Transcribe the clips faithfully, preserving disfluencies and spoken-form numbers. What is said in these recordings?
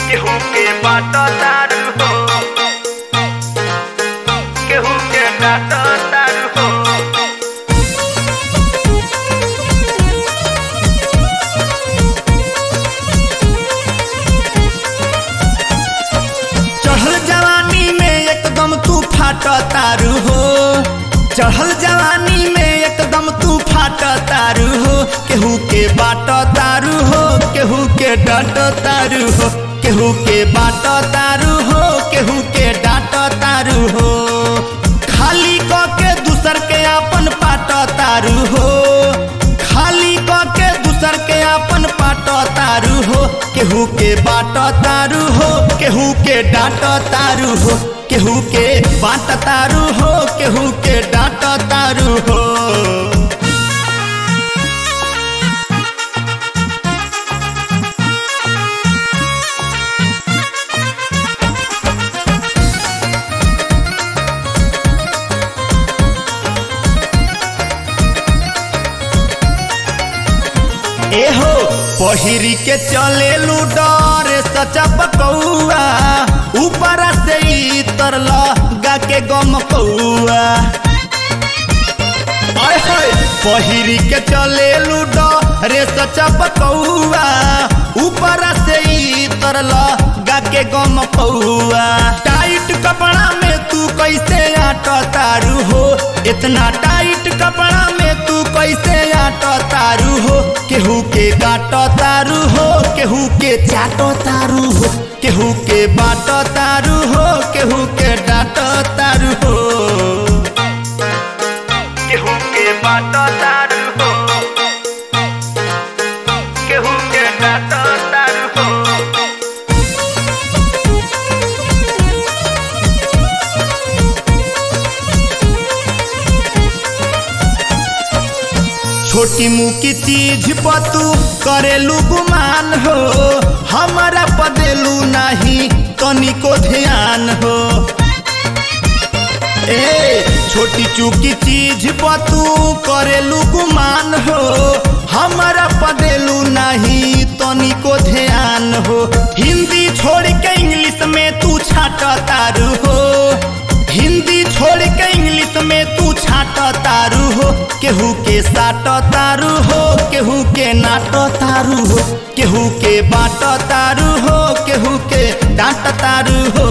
केहू के बाट तारू हो, केहू के डाट तारू हो। चढ़ल जवानी में एकदम तू फाट तारू हो, चढ़ल जवानी में एकदम तू फाट तारू हो। केहू के बाट तारू हो, केहू के डाट तारू हो, केहू के बाट तारू हो, केहू के डाट तारू हो। खाली क के दूसर के अपन पाट तारू हो, खाली क के दूसर के अपन पाट तारू हो। केहू के बाट तारू हो, केहू के डाट तारू हो, केहू के बाट तारू हो, केहू के डाट तारू हो। एहो पहिरी के चले लूडर सचा पकौआ, ऊपर से इतर लगा के गम कौआ। पहिरी के चले लूडर सचा पकौआ, ऊपर से इतर लगा के गम कौआ। टाइट कपड़ा में तू कैसे आट तारू हो, इतना टाइट कपड़ा में तू कैसे आट तारू हो। केहू के काट तारू हो, केहू के चाट तारू हो, केहू के बाट तारू हो, केहू के डाट तारू हो। केहू के बाट तारू हो, केहू के डाट तारू हो। छोटी मुकी चीज पर तू करेलू गुमान हो, हमारा पदेलू नहीं तनिको ध्यान हो। ए छोटी चूकी चीज पर तू करेलू गुमान हो, हमारा पदेलू नहीं तनिको ध्यान हो। हिंदी छोड़ के इंग्लिश में तू छाट तारू हो, हिंदी छोड़ के इंग्लिश में तू छाट तारू हो। केहू के साट तारू हो, केहू के नाट तारू हो, केहू के बाट तारू हो, केहू के डांट तारू हो।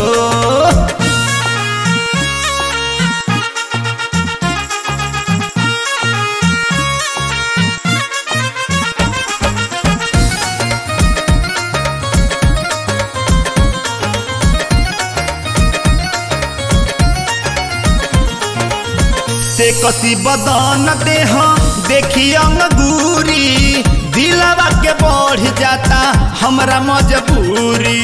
से कसी बदन देह देखी अंगूरी, दिलवा के बढ़ जाता हमरा मजबूरी।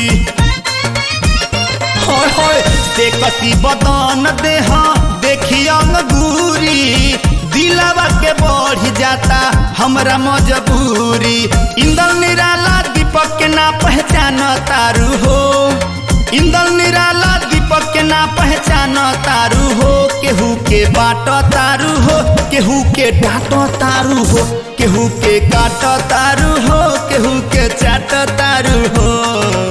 होय होय से कसी बदन देह देखी अंगूरी, दिलवा के बढ़ जाता हमरा मजबूरी। इंदल निराला दीपक के ना पहचान तारू हो, इंदल निराला दीपक के ना पहचान तारू हो। केहू के बाट तारू हो, केहू के डाट तारू हो, केहू के काट तारू हो, केहू के चाट तारू हो।